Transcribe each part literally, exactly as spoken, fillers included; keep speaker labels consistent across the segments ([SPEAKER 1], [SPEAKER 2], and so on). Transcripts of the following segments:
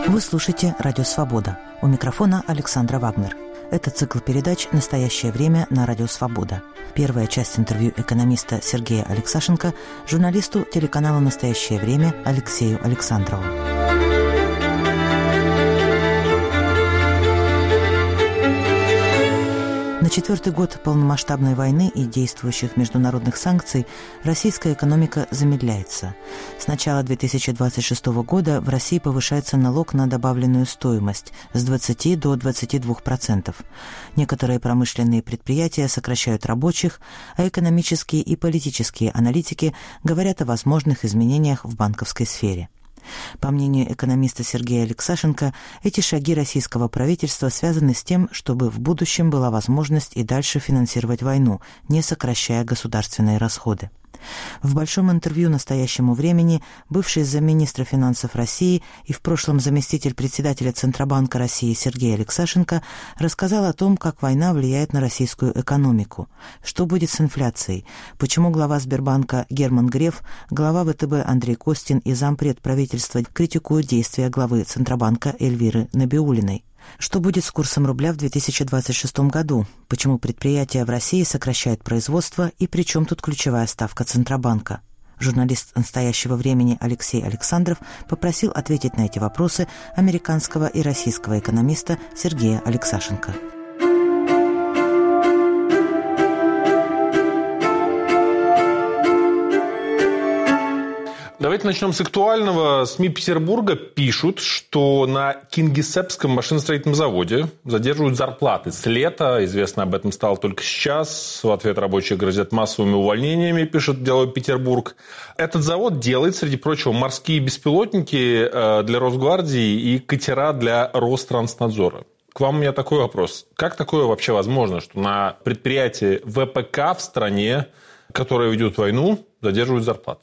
[SPEAKER 1] Вы слушаете «Радио Свобода». У микрофона Александра Вагнер. Это цикл передач «Настоящее время» на Радио Свобода. Первая часть интервью экономиста Сергея Алексашенко журналисту телеканала «Настоящее время» Алексею Александрову. На четвертый год полномасштабной войны и действующих международных санкций российская экономика замедляется. С начала две тысячи двадцать шестого года в России повышается налог на добавленную стоимость с двадцати до двадцати двух процентов. Некоторые промышленные предприятия сокращают рабочих, а экономические и политические аналитики говорят о возможных изменениях в банковской сфере. По мнению экономиста Сергея Алексашенко, эти шаги российского правительства связаны с тем, чтобы в будущем была возможность и дальше финансировать войну, не сокращая государственные расходы. В большом интервью «Настоящему времени» бывший замминистра финансов России и в прошлом заместитель председателя Центробанка России Сергей Алексашенко рассказал о том, как война влияет на российскую экономику, что будет с инфляцией, почему глава Сбербанка Герман Греф, глава ВТБ Андрей Костин и зампред правительства критикуют действия главы Центробанка Эльвиры Набиуллиной. Что будет с курсом рубля в две тысячи двадцать шестом году? Почему предприятия в России сокращают производство и при чем тут ключевая ставка Центробанка? Журналист «Настоящего времени» Алексей Александров попросил ответить на эти вопросы американского и российского экономиста Сергея Алексашенко.
[SPEAKER 2] Давайте начнем с актуального. СМИ Петербурга пишут, что на Кингисеппском машиностроительном заводе задерживают зарплаты с лета. Известно об этом стало только сейчас. В ответ рабочие грозят массовыми увольнениями, пишет «Дело Петербург». Этот завод делает, среди прочего, морские беспилотники для Росгвардии и катера для Ространснадзора. К вам у меня такой вопрос. Как такое вообще возможно, что на предприятии ВПК в стране, которая ведет войну, задерживают зарплаты?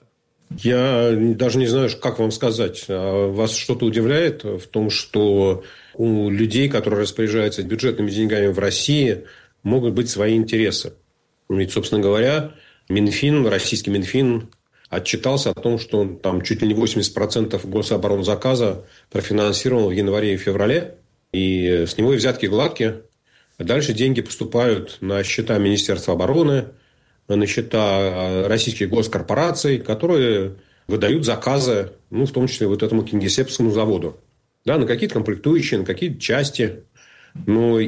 [SPEAKER 3] Я даже не знаю, как вам сказать. Вас что-то удивляет в том, что у людей, которые распоряжаются бюджетными деньгами в России, могут быть свои интересы. Ведь, собственно говоря, Минфин, российский Минфин отчитался о том, что он там чуть ли не восемьдесят процентов гособоронзаказа профинансировал в январе и феврале. И с него и взятки гладкие. Дальше деньги поступают на счета Министерства обороны, на счета российских госкорпораций, которые выдают заказы, ну, в том числе вот этому Кингисеппскому заводу. Да, на какие-то комплектующие, на какие-то части. Ну,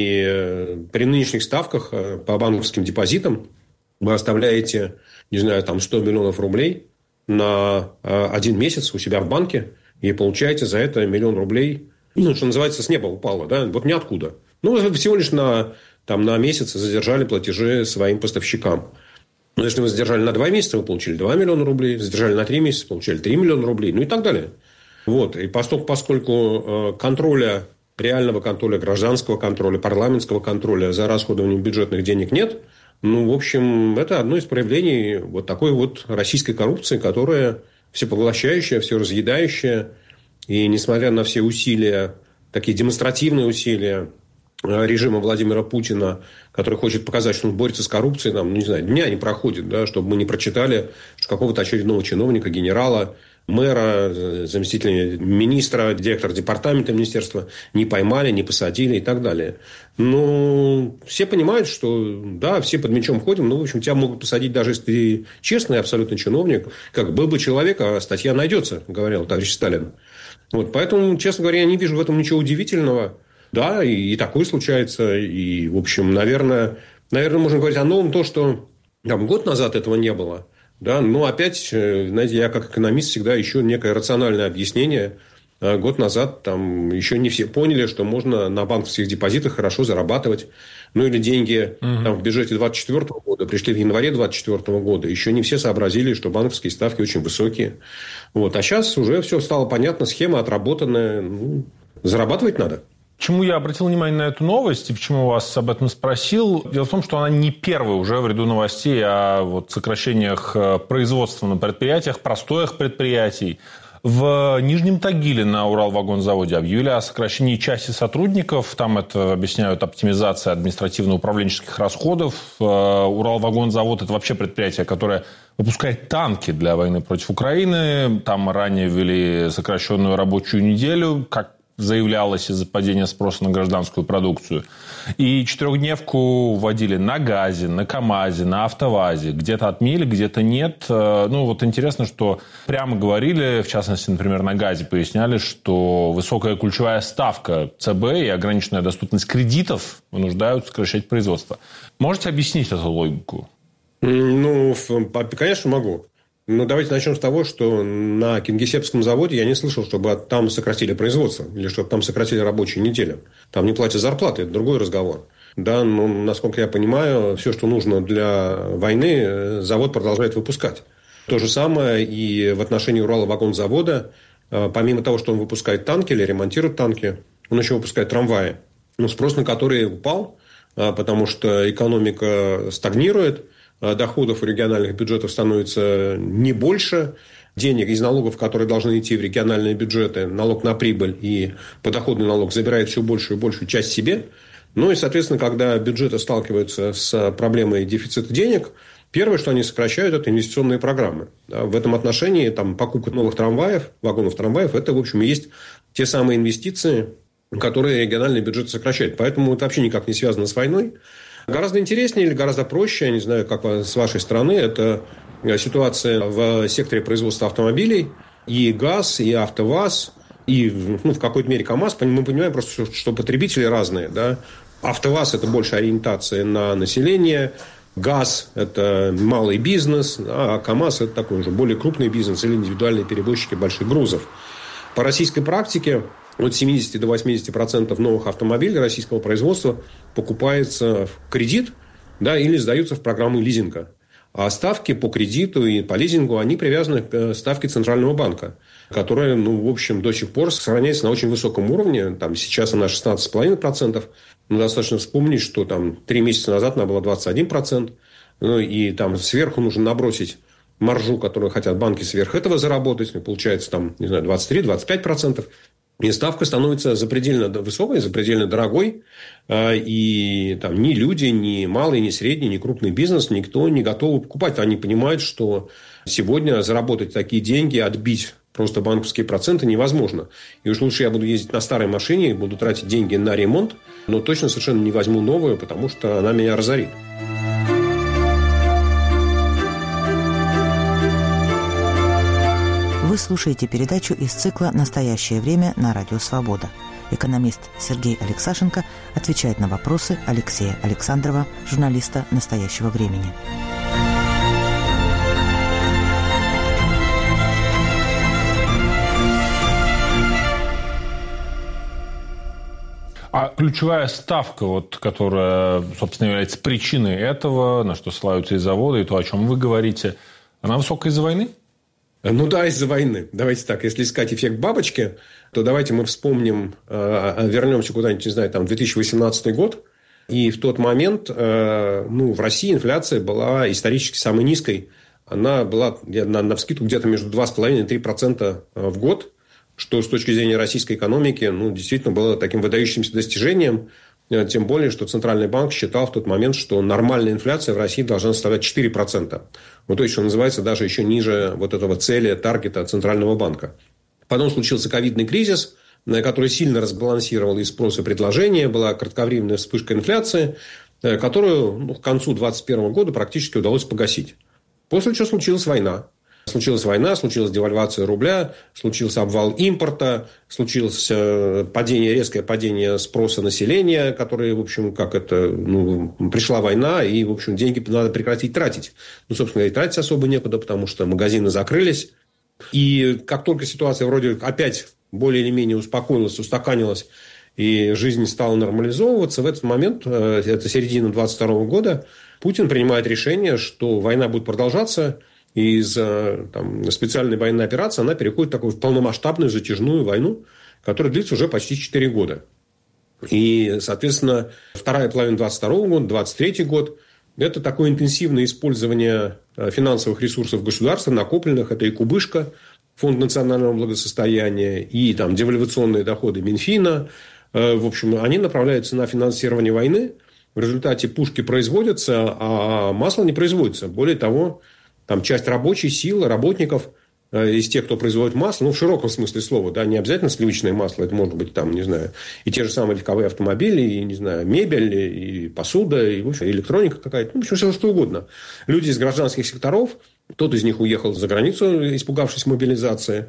[SPEAKER 3] и при нынешних ставках по банковским депозитам вы оставляете, не знаю, там сто миллионов рублей на один месяц у себя в банке и получаете за это миллион рублей, ну, что называется, с неба упало, да, вот ниоткуда. Ну, всего лишь на... Там на месяц задержали платежи своим поставщикам. Но если вы задержали на два месяца, вы получили два миллиона рублей. Задержали на три месяца, получили три миллиона рублей. Ну и так далее. Вот. И поскольку, поскольку контроля, реального контроля, гражданского контроля, парламентского контроля за расходованием бюджетных денег нет, ну, в общем, это одно из проявлений вот такой вот российской коррупции, которая всепоглощающая, все разъедающая. И несмотря на все усилия, такие демонстративные усилия режима Владимира Путина, который хочет показать, что он борется с коррупцией, там, не знаю, дня не проходит, да, чтобы мы не прочитали, что какого-то очередного чиновника, генерала, мэра, заместителя министра, директора департамента министерства не поймали, не посадили и так далее. Ну, все понимают, что да, все под мячом ходим, но, в общем, тебя могут посадить, даже если ты честный абсолютно чиновник. Как был бы человек, а статья найдется, говорил товарищ Сталин. Вот, поэтому, честно говоря, я не вижу в этом ничего удивительного. Да, и, и такое случается. И, в общем, наверное, наверное, можно говорить о новом, то, что там, год назад этого не было. Да, но опять, знаете, я как экономист всегда ищу некое рациональное объяснение. Год назад там еще не все поняли, что можно на банковских депозитах хорошо зарабатывать. Ну, или деньги угу. там, в бюджете двадцать четвёртого года пришли в январе двадцать четвёртого года. Еще не все сообразили, что банковские ставки очень высокие. Вот. А сейчас уже все стало понятно, схема отработанная. Ну, зарабатывать надо.
[SPEAKER 2] Почему я обратил внимание на эту новость и почему вас об этом спросил? Дело в том, что она не первая уже в ряду новостей о вот сокращениях производства на предприятиях, простоях предприятий. В Нижнем Тагиле на Уралвагонзаводе объявили о сокращении части сотрудников. Там это объясняют оптимизацией административно-управленческих расходов. Уралвагонзавод – это вообще предприятие, которое выпускает танки для войны против Украины. Там ранее ввели сокращенную рабочую неделю, как заявлялось из-за падения спроса на гражданскую продукцию. И четырехдневку вводили на ГАЗе, на КАМАЗе, на АвтоВАЗе. Где-то отменили, где-то нет. Ну, вот интересно, что прямо говорили, в частности, например, на ГАЗе поясняли, что высокая ключевая ставка ЦБ и ограниченная доступность кредитов вынуждают сокращать производство. Можете объяснить эту логику?
[SPEAKER 3] Ну, конечно, могу. Ну, давайте начнем с того, что на Кингисеппском заводе я не слышал, чтобы там сократили производство или чтобы там сократили рабочую неделю. Там не платят зарплаты, это другой разговор. Да, но, насколько я понимаю, все, что нужно для войны, завод продолжает выпускать. То же самое и в отношении Уралвагонзавода. Помимо того, что он выпускает танки или ремонтирует танки, он еще выпускает трамваи. Ну, спрос на которые упал, потому что экономика стагнирует. Доходов у региональных бюджетов становится не больше. Денег из налогов, которые должны идти в региональные бюджеты, налог на прибыль и подоходный налог забирает все большую и большую часть себе. Ну и, соответственно, когда бюджеты сталкиваются с проблемой дефицита денег, первое, что они сокращают, это инвестиционные программы. В этом отношении там, покупка новых трамваев, вагонов трамваев, это, в общем, и есть те самые инвестиции, которые региональные бюджеты сокращают. Поэтому это вообще никак не связано с войной. Гораздо интереснее или гораздо проще, я не знаю, как с вашей стороны, это ситуация в секторе производства автомобилей. И ГАЗ, и АвтоВАЗ, и ну, в какой-то мере КАМАЗ. Мы понимаем просто, что потребители разные. Да? АвтоВАЗ – это больше ориентация на население. ГАЗ – это малый бизнес. А КАМАЗ – это такой уже более крупный бизнес или индивидуальные перевозчики больших грузов. По российской практике от семидесяти до восьмидесяти процентов новых автомобилей российского производства покупается в кредит, да, или сдаются в программу лизинга. А ставки по кредиту и по лизингу, они привязаны к ставке Центрального банка, которая, ну, в общем, до сих пор сохраняется на очень высоком уровне. Там, сейчас она шестнадцать целых пять десятых процента. Но достаточно вспомнить, что там три месяца назад она была двадцать один процент. Ну, и там сверху нужно набросить маржу, которую хотят банки сверх этого заработать. Получается там, не знаю, двадцать три - двадцать пять процентов. И ставка становится запредельно высокой, запредельно дорогой. И там ни люди, ни малый, ни средний, ни крупный бизнес, никто не готов покупать. Они понимают, что сегодня заработать такие деньги, отбить просто банковские проценты невозможно. И уж лучше я буду ездить на старой машине, буду тратить деньги на ремонт, но точно совершенно не возьму новую, потому что она меня разорит.
[SPEAKER 1] Вы слушаете передачу из цикла «Настоящее время» на Радио Свобода. Экономист Сергей Алексашенко отвечает на вопросы Алексея Александрова, журналиста «Настоящего времени».
[SPEAKER 2] А ключевая ставка, вот, которая, собственно, является причиной этого, на что ссылаются и заводы, и то, о чем вы говорите, она высокая из-за войны?
[SPEAKER 3] Ну да, из-за войны. Давайте так, если искать эффект бабочки, то давайте мы вспомним, вернемся куда-нибудь, не знаю, там, две тысячи восемнадцатый год. И в тот момент, ну, в России инфляция была исторически самой низкой. Она была на, навскидку где-то между два с половиной и три процента в год, что с точки зрения российской экономики, ну, действительно было таким выдающимся достижением. Тем более, что Центральный банк считал в тот момент, что нормальная инфляция в России должна составлять четыре процента. Ну, то есть, что называется, даже еще ниже вот этого цели, таргета Центрального банка. Потом случился ковидный кризис, который сильно разбалансировал и спрос, и предложение. Была кратковременная вспышка инфляции, которую, ну, к концу две тысячи двадцать первого года практически удалось погасить. После чего случилась война. Случилась война, случилась девальвация рубля, случился обвал импорта, случилось падение, резкое падение спроса населения, которое, в общем, как это, ну, пришла война, и, в общем, деньги надо прекратить тратить. Ну, собственно, и тратить особо некуда, потому что магазины закрылись. И как только ситуация вроде опять более или менее успокоилась, устаканилась, и жизнь стала нормализовываться, в этот момент, это середина двадцать второго года, Путин принимает решение, что война будет продолжаться. И из там, специальной военной операции она переходит в такую полномасштабную затяжную войну, которая длится уже почти четыре года. И, соответственно, вторая половина двадцать второго года, двадцать третий год – это такое интенсивное использование финансовых ресурсов государства, накопленных. Это и кубышка, Фонд национального благосостояния и там, девальвационные доходы Минфина. В общем, они направляются на финансирование войны. В результате пушки производятся, а масло не производится. Более того, там часть рабочей силы, работников из тех, кто производит масло, ну, в широком смысле слова, да, не обязательно сливочное масло, это может быть, там, не знаю, и те же самые легковые автомобили, и, не знаю, мебель, и посуда, и, в общем, электроника какая-то, ну, в общем, все что угодно. Люди из гражданских секторов, кто-то из них уехал за границу, испугавшись мобилизации,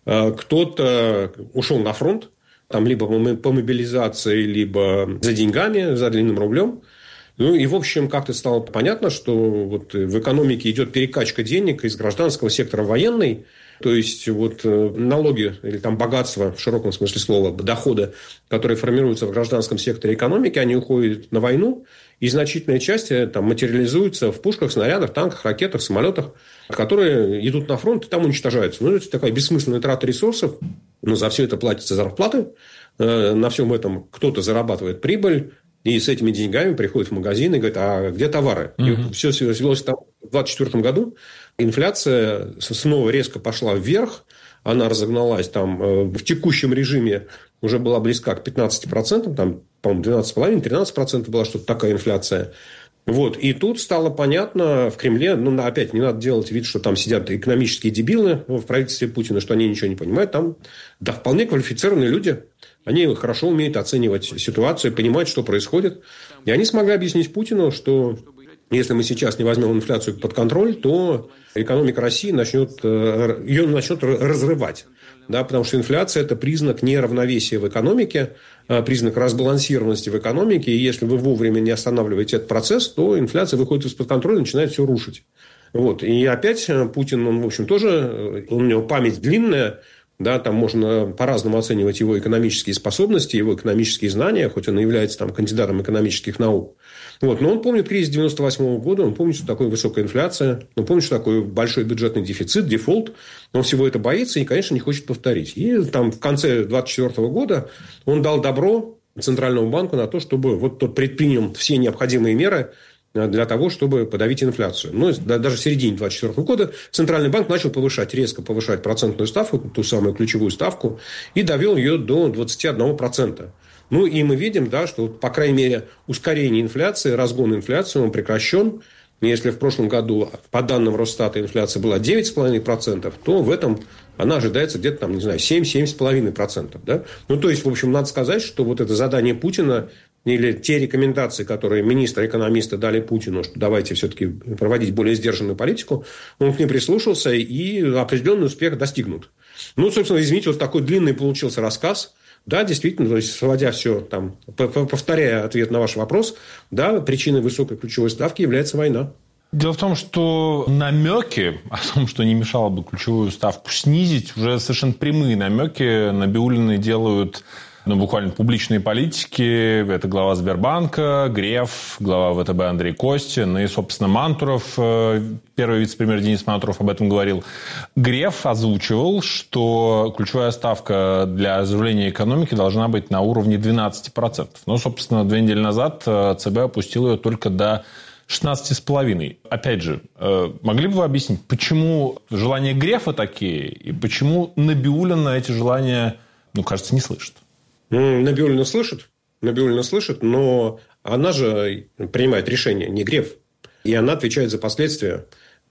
[SPEAKER 3] кто-то ушел на фронт, там, либо по мобилизации, либо за деньгами, за длинным рублем. Ну, и, в общем, как-то стало понятно, что вот в экономике идет перекачка денег из гражданского сектора в военный. То есть, вот налоги или там богатство, в широком смысле слова, доходы, которые формируются в гражданском секторе экономики, они уходят на войну, и значительная часть там материализуется в пушках, снарядах, танках, ракетах, самолетах, которые идут на фронт и там уничтожаются. Ну, это такая бессмысленная трата ресурсов, но за все это платятся зарплаты, на всем этом кто-то зарабатывает прибыль, и с этими деньгами приходит в магазин и говорит, а где товары? Mm-hmm. И все свелось там. В двадцать четвёртом году инфляция снова резко пошла вверх. Она разогналась там в текущем режиме, уже была близка к пятнадцати процентам. Там, по-моему, двенадцать целых пять десятых - тринадцать процентов была что-то такая инфляция. Вот. И тут стало понятно в Кремле, ну, опять, не надо делать вид, что там сидят экономические дебилы в правительстве Путина, что они ничего не понимают. Там, да, вполне квалифицированные люди. Они хорошо умеют оценивать ситуацию, понимать, что происходит. И они смогли объяснить Путину, что если мы сейчас не возьмем инфляцию под контроль, то экономика России начнет, ее начнет разрывать. Да, потому что инфляция – это признак неравновесия в экономике, признак разбалансированности в экономике. И если вы вовремя не останавливаете этот процесс, то инфляция выходит из-под контроля и начинает все рушить. Вот. И опять Путин, он, в общем, тоже, у него память длинная. Да, там можно по-разному оценивать его экономические способности, его экономические знания, хоть он и является там, кандидатом экономических наук. Вот. Но он помнит кризис девяносто восьмого года, он помнит, что такое высокая инфляция, он помнит, что такое большой бюджетный дефицит, дефолт. Он всего это боится и, конечно, не хочет повторить. И там, в конце двадцать четвёртого года он дал добро Центральному банку на то, чтобы вот тот предпринял все необходимые меры для того, чтобы подавить инфляцию. Ну, даже в середине двадцать четвёртого года Центральный банк начал повышать, резко повышать процентную ставку, ту самую ключевую ставку, и довел ее до двадцати одного процента. Ну, и мы видим, да, что, по крайней мере, ускорение инфляции, разгон инфляции, он прекращен. Если в прошлом году, по данным Росстата, инфляция была девять целых пять десятых процента, то в этом она ожидается где-то, там, не знаю, семь - семь целых пять десятых процента. Да? Ну, то есть, в общем, надо сказать, что вот это задание Путина или те рекомендации, которые министры-экономисты дали Путину, что давайте все-таки проводить более сдержанную политику, он к ним прислушался, и определенный успех достигнут. Ну, собственно, извините, вот такой длинный получился рассказ. Да, действительно, то есть, сводя все, там, повторяя ответ на ваш вопрос, да, причиной высокой ключевой ставки является война.
[SPEAKER 2] Дело в том, что намеки о том, что не мешало бы ключевую ставку снизить, уже совершенно прямые намеки Набиуллины делают, ну, буквально публичные политики. Это глава Сбербанка, Греф, глава ВТБ Андрей Костин и, собственно, Мантуров, первый вице-премьер Денис Мантуров об этом говорил. Греф озвучивал, что ключевая ставка для оживления экономики должна быть на уровне двенадцати процентов. Но, собственно, две недели назад ЦБ опустил ее только до шестнадцати с половиной. Опять же, могли бы вы объяснить, почему желания Грефа такие, и почему Набиуллина эти желания, ну, кажется, не слышит?
[SPEAKER 3] Набиуллина слышит, Набиуллина слышит, но она же принимает решение, не Греф. И она отвечает за последствия.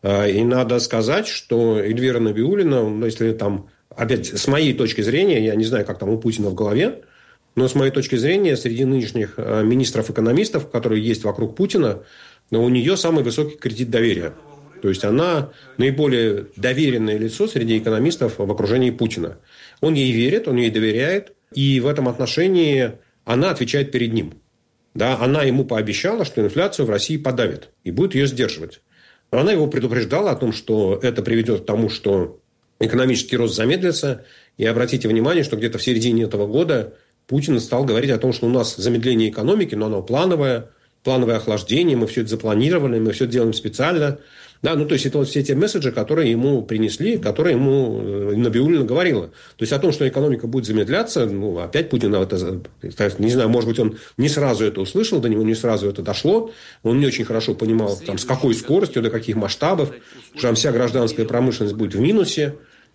[SPEAKER 3] И надо сказать, что Эльвира Набиуллина, если там, опять, с моей точки зрения, я не знаю, как там у Путина в голове, но с моей точки зрения, среди нынешних министров-экономистов, которые есть вокруг Путина, у нее самый высокий кредит доверия. То есть, она наиболее доверенное лицо среди экономистов в окружении Путина. Он ей верит, он ей доверяет. И в этом отношении она отвечает перед ним. Да, она ему пообещала, что инфляцию в России подавит и будет ее сдерживать. Она его предупреждала о том, что это приведет к тому, что экономический рост замедлится. И обратите внимание, что где-то в середине этого года Путин стал говорить о том, что у нас замедление экономики, но оно плановое, плановое охлаждение, мы все это запланировали, мы все это делаем специально. Да, ну, то есть, это вот все те месседжи, которые ему принесли, которые ему Набиуллина говорила. То есть, о том, что экономика будет замедляться, ну, опять Путин, это, не знаю, может быть, он не сразу это услышал, до него не сразу это дошло. Он не очень хорошо понимал, там, с какой скоростью, до каких масштабов, что там вся гражданская промышленность будет в минусе.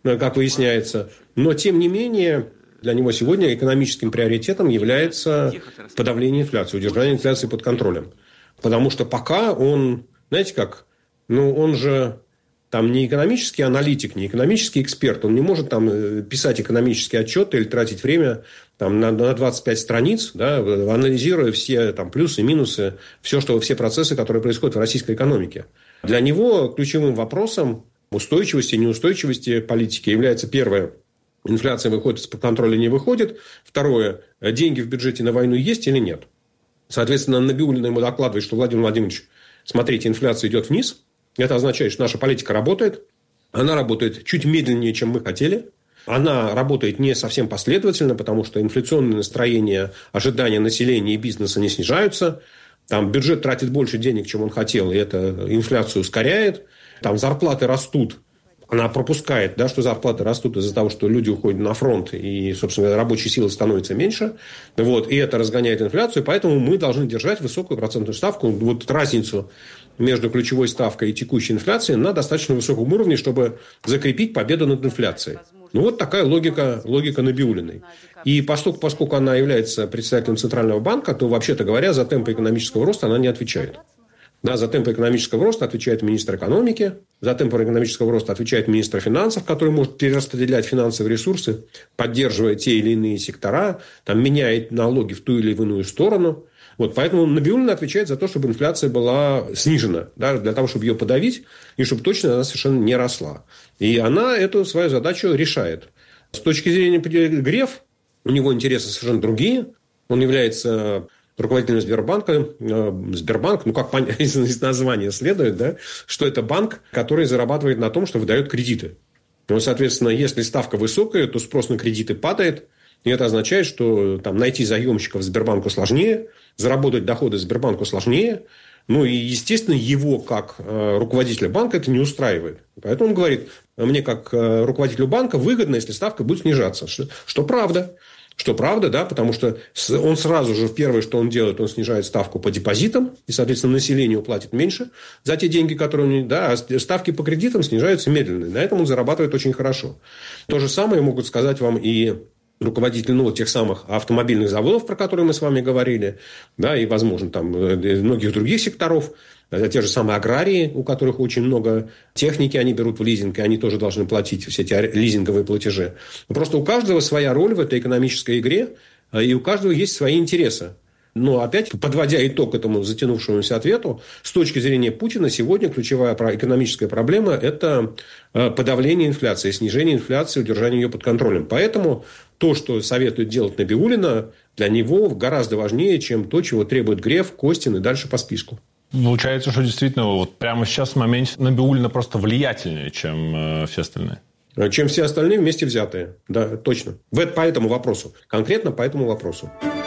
[SPEAKER 3] как выясняется. Но, тем не менее, для него сегодня экономическим приоритетом является подавление инфляции, удержание инфляции под контролем. Потому что пока он, знаете как, ну, он же там не экономический аналитик, не экономический эксперт. Он не может там писать экономические отчеты или тратить время там, на, на двадцать пять страниц, да, анализируя все там, плюсы и минусы, все, что, все процессы, которые происходят в российской экономике. Для него ключевым вопросом устойчивости и неустойчивости политики является первое – инфляция выходит из-под контроля, не выходит. Второе – деньги в бюджете на войну есть или нет. Соответственно, Набиуллина ему докладывает, что Владимир Владимирович, смотрите, инфляция идет вниз. Это означает, что наша политика работает. Она работает чуть медленнее, чем мы хотели. Она работает не совсем последовательно, потому что инфляционные настроения, ожидания населения и бизнеса не снижаются. Там бюджет тратит больше денег, чем он хотел, и это инфляцию ускоряет. Там зарплаты растут. Она пропускает, да, что зарплаты растут из-за того, что люди уходят на фронт, и, собственно, рабочей силы становится меньше. Вот, и это разгоняет инфляцию. Поэтому мы должны держать высокую процентную ставку. Вот разницу между ключевой ставкой и текущей инфляцией на достаточно высоком уровне, чтобы закрепить победу над инфляцией. Ну, вот такая логика, логика Набиуллиной. И поскольку, поскольку она является председателем Центрального банка, то, вообще-то говоря, за темпы экономического роста она не отвечает. Да, за темпы экономического роста отвечает министр экономики, за темпы экономического роста отвечает министр финансов, который может перераспределять финансовые ресурсы, поддерживая те или иные сектора, там, меняет налоги в ту или иную сторону. Вот, поэтому Набиуллина отвечает за то, чтобы инфляция была снижена, да, для того, чтобы ее подавить, и чтобы точно она совершенно не росла. И она эту свою задачу решает. С точки зрения Греф, у него интересы совершенно другие. Он является руководителем Сбербанка. Сбербанк, ну, как из названия следует, да, что это банк, который зарабатывает на том, что выдает кредиты. Ну, соответственно, если ставка высокая, то спрос на кредиты падает. И это означает, что там, найти заемщиков Сбербанку сложнее, заработать доходы Сбербанку сложнее. Ну, и, естественно, его, как э, руководителя банка, это не устраивает. Поэтому он говорит, мне, как э, руководителю банка, выгодно, если ставка будет снижаться. Что, что правда. Что правда, да, потому что он сразу же, первое, что он делает, он снижает ставку по депозитам, и, соответственно, населению платит меньше за те деньги, которые у него, да, а ставки по кредитам снижаются медленно. И на этом он зарабатывает очень хорошо. То же самое могут сказать вам и руководитель, ну, тех самых автомобильных заводов, про которые мы с вами говорили, да, и, возможно, там многих других секторов, те же самые аграрии, у которых очень много техники они берут в лизинг, и они тоже должны платить все эти лизинговые платежи. Просто у каждого своя роль в этой экономической игре, и у каждого есть свои интересы. Но опять, подводя итог этому затянувшемуся ответу, с точки зрения Путина сегодня ключевая экономическая проблема – это подавление инфляции, снижение инфляции, удержание ее под контролем. Поэтому то, что советует делать Набиуллина, для него гораздо важнее, чем то, чего требует Греф, Костин и дальше по списку.
[SPEAKER 2] Получается, что действительно вот прямо сейчас в моменте Набиуллина просто влиятельнее, чем э, все остальные.
[SPEAKER 3] Чем все остальные вместе взятые. Да, точно. По этому вопросу. Конкретно по этому вопросу.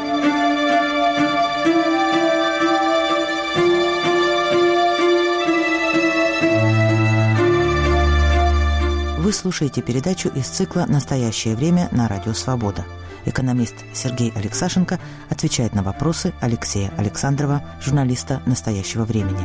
[SPEAKER 1] Вы слушаете передачу из цикла «Настоящее время» на Радио Свобода. Экономист Сергей Алексашенко отвечает на вопросы Алексея Александрова, журналиста «Настоящего времени».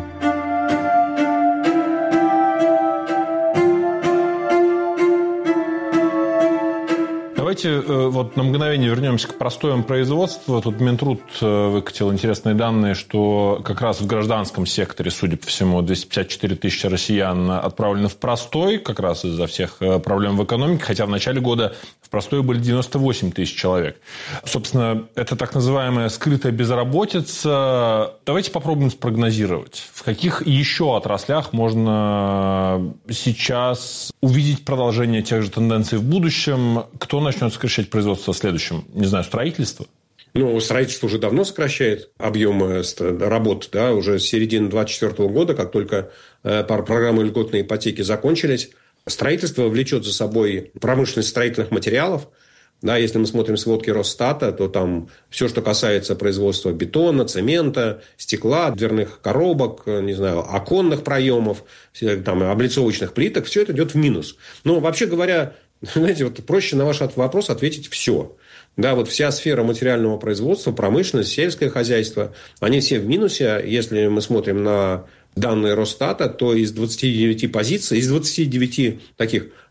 [SPEAKER 2] Давайте вот на мгновение вернемся к простоям производства. Тут Минтруд выкатил интересные данные, что как раз в гражданском секторе, судя по всему, двести пятьдесят четыре тысячи россиян отправлены в простой, как раз из-за всех проблем в экономике, хотя в начале года в простой были девяносто восемь тысяч человек. Собственно, это так называемая скрытая безработица. Давайте попробуем спрогнозировать, в каких еще отраслях можно сейчас увидеть продолжение тех же тенденций в будущем, кто начнет сокращать производство в следующем? Не знаю, строительство?
[SPEAKER 3] Ну, строительство уже давно сокращает объемы работ, да, уже с середины двадцать четвёртого года, как только программы льготной ипотеки закончились. Строительство влечет за собой промышленность строительных материалов. Да, если мы смотрим сводки Росстата, то там все, что касается производства бетона, цемента, стекла, дверных коробок, не знаю, оконных проемов, там, облицовочных плиток, все это идет в минус. Но, вообще говоря, знаете, вот проще на ваш вопрос ответить все. Да, вот вся сфера материального производства, промышленность, сельское хозяйство, они все в минусе. Если мы смотрим на данные Росстата, то из двадцати девяти позиций, из двадцати девяти таких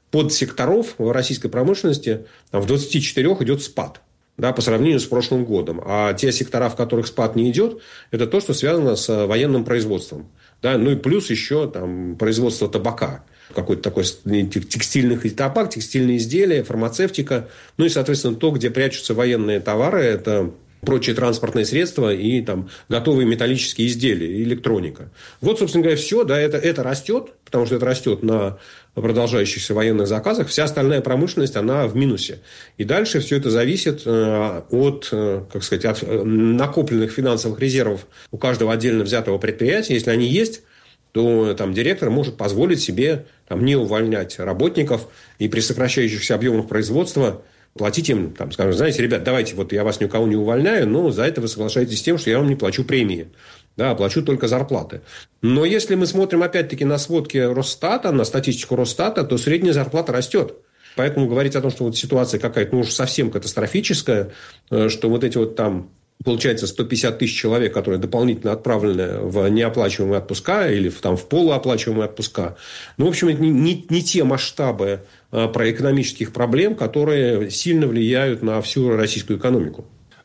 [SPEAKER 3] подсекторов в российской промышленности там, в двадцати четырёх идет спад. Да, по сравнению с прошлым годом. А те сектора, в которых спад не идет, это то, что связано с военным производством. Да, ну и плюс еще там, производство табака. Какой-то такой текстильных табак, текстильные изделия, фармацевтика. Ну и, соответственно, то, где прячутся военные товары, это прочие транспортные средства и там, готовые металлические изделия, и электроника. Вот, собственно говоря, все. Да, это, это растет, потому что это растет на продолжающихся военных заказах. Вся остальная промышленность, она в минусе. И дальше все это зависит от, как сказать, от накопленных финансовых резервов у каждого отдельно взятого предприятия. Если они есть, то там, директор может позволить себе там, не увольнять работников и при сокращающихся объемах производства платить им, там, скажем, знаете, ребят, давайте, вот я вас ни у кого не увольняю, но за это вы соглашаетесь с тем, что я вам не плачу премии. Да, плачу только зарплаты. Но если мы смотрим, опять-таки, на сводки Росстата, на статистику Росстата, то средняя зарплата растет. Поэтому говорить о том, что вот ситуация какая-то, ну, уж совсем катастрофическая, что вот эти вот там, получается, сто пятьдесят тысяч человек, которые дополнительно отправлены в неоплачиваемые отпуска или в, там, в полуоплачиваемые отпуска, ну, в общем, это не, не, не те масштабы про экономических проблем, которые сильно влияют на всю российскую экономику.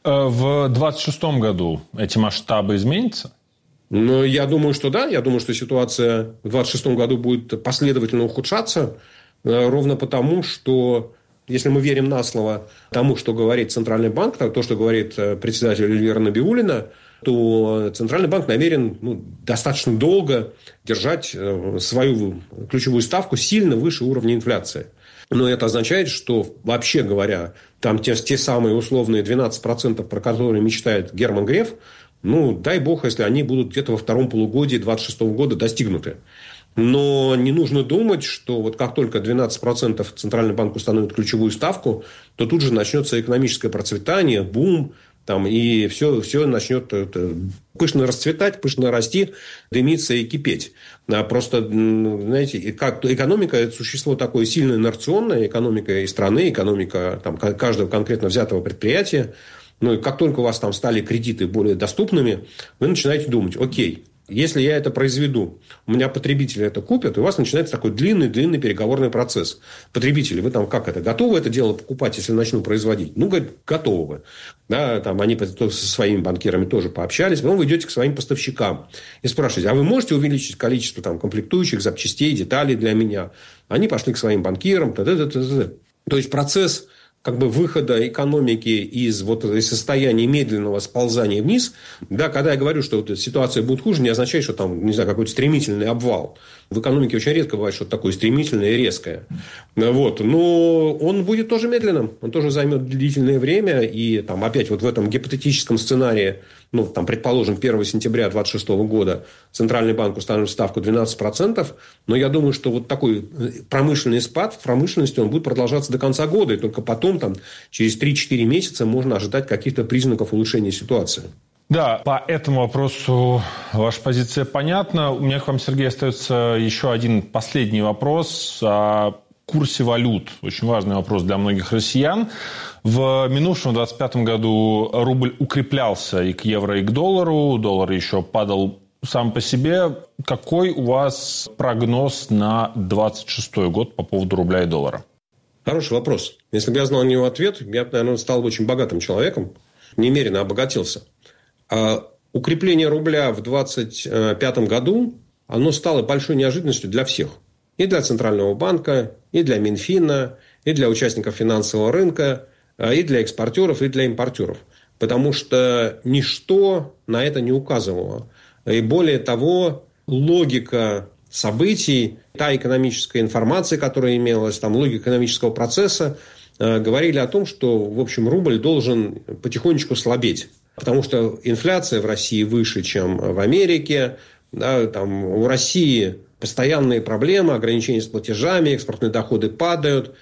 [SPEAKER 2] В двадцать шестом году эти масштабы изменятся?
[SPEAKER 3] Ну, я думаю, что да. Я думаю, что ситуация в двадцать шестом году будет последовательно ухудшаться. Ровно потому, что, если мы верим на слово тому, что говорит Центральный банк, то, что говорит председатель Эльвира Набиуллина, то Центральный банк намерен ну, достаточно долго держать свою ключевую ставку сильно выше уровня инфляции. Но это означает, что, вообще говоря, там те, те самые условные двенадцать процентов, про которые мечтает Герман Греф, ну, дай бог, если они будут где-то во втором полугодии двадцать шестого года достигнуты. Но не нужно думать, что вот как только двенадцать процентов Центральный банк установит ключевую ставку, то тут же начнется экономическое процветание, бум, там, и все, все начнет это, пышно расцветать, пышно расти, дымиться и кипеть. А просто, знаете, как, экономика – это существо такое сильно инерционное, экономика и страны, экономика там, каждого конкретно взятого предприятия. Ну, и как только у вас там стали кредиты более доступными, вы начинаете думать, окей, если я это произведу, у меня потребители это купят, и у вас начинается такой длинный-длинный переговорный процесс. Потребители, вы там как это, готовы это дело покупать, если начну производить? Ну, говорят, готовы. Да, там они со своими банкирами тоже пообщались. Потом вы идете к своим поставщикам и спрашиваете, а вы можете увеличить количество там, комплектующих, запчастей, деталей для меня? Они пошли к своим банкирам. Та-та-та-та-та. То есть, процесс как бы выхода экономики из, вот, из состояния медленного сползания вниз, да, когда я говорю, что вот ситуация будет хуже, не означает, что там, не знаю, какой-то стремительный обвал. В экономике очень редко бывает что-то такое стремительное и резкое. Вот. Но он будет тоже медленным, он тоже займет длительное время, и там опять вот в этом гипотетическом сценарии, ну, там, предположим, первого сентября двадцать шестого года Центральный банк установит ставку двенадцать процентов, но я думаю, что вот такой промышленный спад в промышленности, он будет продолжаться до конца года, и только потом, там, через три-четыре месяца можно ожидать каких-то признаков улучшения ситуации.
[SPEAKER 2] Да, по этому вопросу ваша позиция понятна. У меня к вам, Сергей, остается еще один последний вопрос о курсе валют. Очень важный вопрос для многих россиян. В минувшем двадцать пятом году рубль укреплялся и к евро, и к доллару. Доллар еще падал сам по себе. Какой у вас прогноз на двадцать шестой год по поводу рубля и доллара?
[SPEAKER 3] Хороший вопрос. Если бы я знал на него ответ, я бы, наверное, стал очень богатым человеком. Немерено обогатился. А укрепление рубля в двадцать пятом году, оно стало большой неожиданностью для всех. И для Центрального банка, и для Минфина, и для участников финансового рынка, и для экспортеров, и для импортеров. Потому что ничто на это не указывало. И более того, логика событий, та экономическая информация, которая имелась, там, логика экономического процесса, говорили о том, что, в общем, рубль должен потихонечку слабеть. Потому что инфляция в России выше, чем в Америке. Да, там, у России постоянные проблемы, ограничения с платежами, экспортные доходы падают.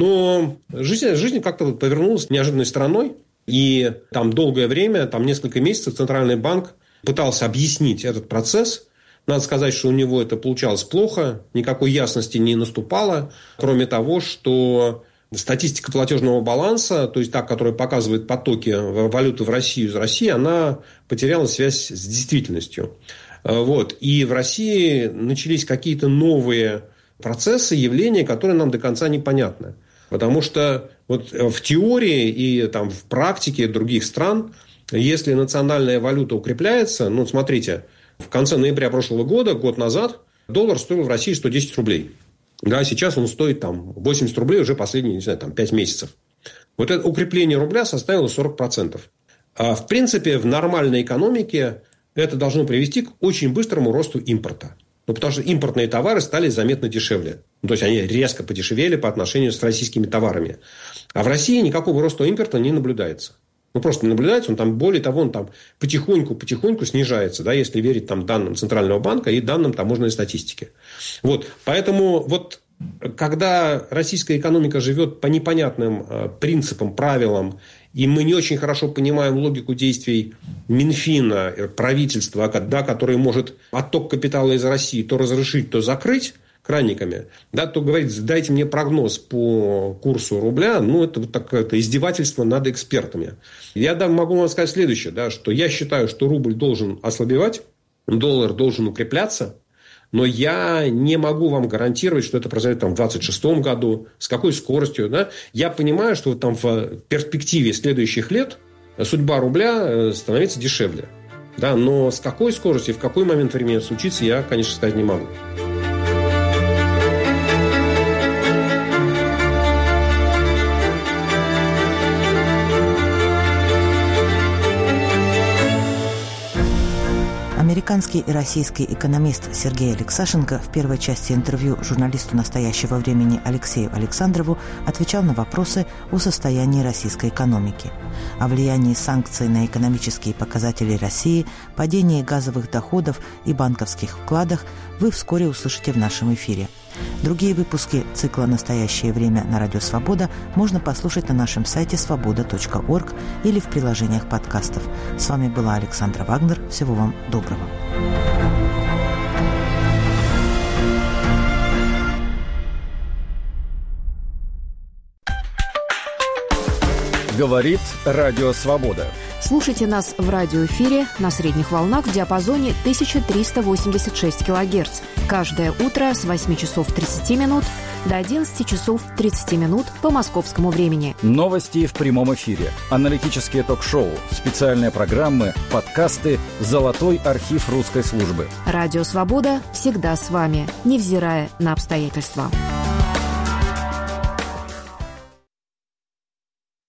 [SPEAKER 3] Но жизнь, жизнь как-то повернулась неожиданной стороной. И там долгое время, там несколько месяцев Центральный банк пытался объяснить этот процесс. Надо сказать, что у него это получалось плохо. Никакой ясности не наступало. Кроме того, что статистика платежного баланса, то есть та, которая показывает потоки валюты в Россию из России, она потеряла связь с действительностью. Вот. И в России начались какие-то новые процессы, явления, которые нам до конца непонятны. Потому что вот в теории и там, в практике других стран, если национальная валюта укрепляется, ну, смотрите, в конце ноября прошлого года, год назад, доллар стоил в России сто десять рублей. Да, сейчас он стоит там, восемьдесят рублей уже последние, не знаю, там, пять месяцев. Вот это укрепление рубля составило сорок процентов. А в принципе, в нормальной экономике это должно привести к очень быстрому росту импорта. Ну, потому что импортные товары стали заметно дешевле. Ну, то есть, они резко подешевели по отношению с российскими товарами. А в России никакого роста импорта не наблюдается. Ну, просто не наблюдается. Он там, более того, он там потихоньку-потихоньку снижается, да, если верить там, данным Центрального банка и данным таможенной статистики. Вот. Поэтому вот когда российская экономика живет по непонятным принципам, правилам, и мы не очень хорошо понимаем логику действий Минфина, правительства, да, которое может отток капитала из России то разрешить, то закрыть кранниками, да, то говорит, дайте мне прогноз по курсу рубля, ну, это вот такое это издевательство над экспертами. Я да, могу вам сказать следующее, да, что я считаю, что рубль должен ослабевать, доллар должен укрепляться, но я не могу вам гарантировать, что это произойдет там, в двадцать шестом году, с какой скоростью. Да? Я понимаю, что там в перспективе следующих лет судьба рубля становится дешевле. Да? Но с какой скоростью и в какой момент времени это случится, я, конечно, сказать не могу.
[SPEAKER 1] Американский и российский экономист Сергей Алексашенко в первой части интервью журналисту «Настоящего времени» Алексею Александрову отвечал на вопросы о состоянии российской экономики, о влиянии санкций на экономические показатели России, падении газовых доходов и банковских вкладах вы вскоре услышите в нашем эфире. Другие выпуски цикла «Настоящее время» на Радио Свобода можно послушать на нашем сайте свобода точка орг или в приложениях подкастов. С вами была Александра Вагнер. Всего вам доброго.
[SPEAKER 4] Говорит Радио Свобода.
[SPEAKER 5] Слушайте нас в радиоэфире на средних волнах в диапазоне тысяча триста восемьдесят шесть килогерц. Каждое утро с восьми часов тридцати минут до одиннадцати часов тридцати минут по московскому времени.
[SPEAKER 4] Новости в прямом эфире, аналитические ток-шоу, специальные программы, подкасты, золотой архив русской службы.
[SPEAKER 5] Радио «Свобода» всегда с вами, невзирая на обстоятельства.